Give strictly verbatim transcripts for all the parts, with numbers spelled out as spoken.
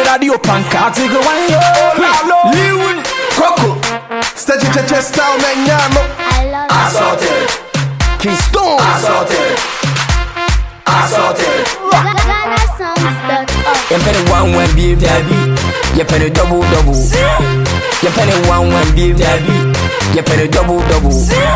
radio panka. I take a one yo, lalo. Liwin, Coco. Steady chest style, man, yamo. I love it. Assorted, Keystone. assorted, assorted. Ghana songs dot org. You penny one when be Debbie. You penny double double. You penny one when be Debbie. You penny double double.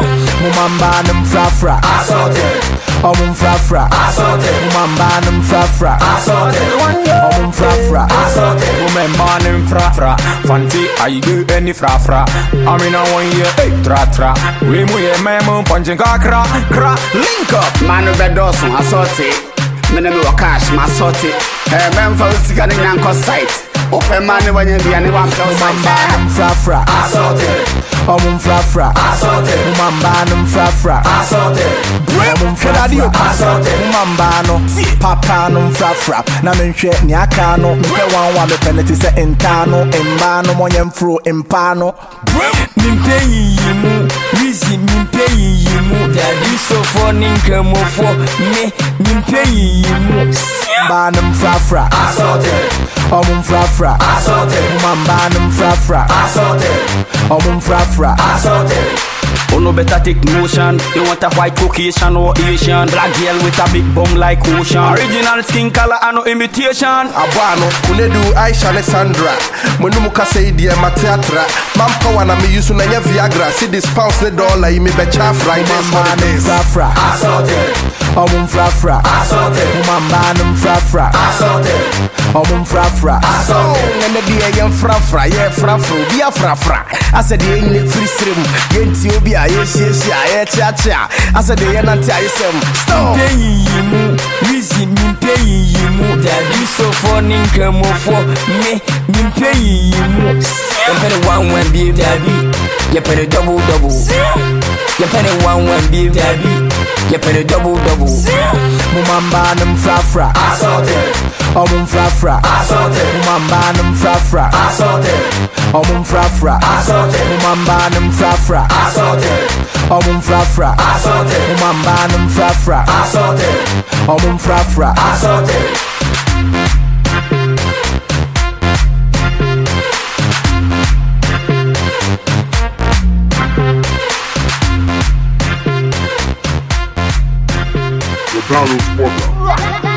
Mumamba num fra fra. Assorted, Omum fra fra. assorted, Mumamba num fra fra. assorted, Omum fra fra. assorted. Woman man in fra fra. Fancy I do any fra fra. I'm in a one year hey tra tra. We mu ye memo punching kakra kra. Link up. Man of the dozen, I sort it. Minimum cash, my sort it. A man for scanning and site. Open money when you be anyone close. Mumamba num fra fra. Assorted, Omum fra fra. assorted, Mumamba num fra fra. assorted, Omum fra fra. assorted. Mumamba no. Papa num fra fra. Na menhwe ni aka no. Mpe wan wa me penalty se intano. Imba no monye mfro impano. Mimpe yimu, Rizzy mimpe yimu. Daddy so for ninka mo for me. Mimpe yimu. Mumba num fra fra. Assorted, Omum fra fra. assorted, Mumamba num fra fra. assorted, Omum fra fra. assorted. Oh no better take notion. You want a white Caucasian or Asian? Black girl with a big bum like ocean. Original skin color and no imitation. Abano, Kunedu Aisha Alessandra. Munumuka say dear Mateatra. Mampa wana me use na Viagra. See this pounds the dollar, you may be chaff right there for the Mumba num days. fra fra. Assorted, Omum fra fra. assorted, Mumba num fra fra. assorted, Omum fra fra. assorted. And the day I am fra fra. Yeah fra fra. Be a fra fra. I said the ain't free stream. Yenti obi a yes yes yeah cha cha. I said the ain't anti I sem. Stop. Mimpe yimu, Rizzy mimpe yimu. Daddy so for ninka mo for me. Mimpe yimu. You penny one when be Debbie. You penny double double. You penny one when be Debbie. You penny double double. Mumamba num fra fra. Assorted, Omum fra fra. assorted, Mumamba num fra fra. assorted, Omum fra fra. assorted, Mumamba num fra fra. assorted, Omum fra fra. assorted, Mumamba num fra fra. assorted, Omum fra fra. assorted. The Donald's Podcast. Ghana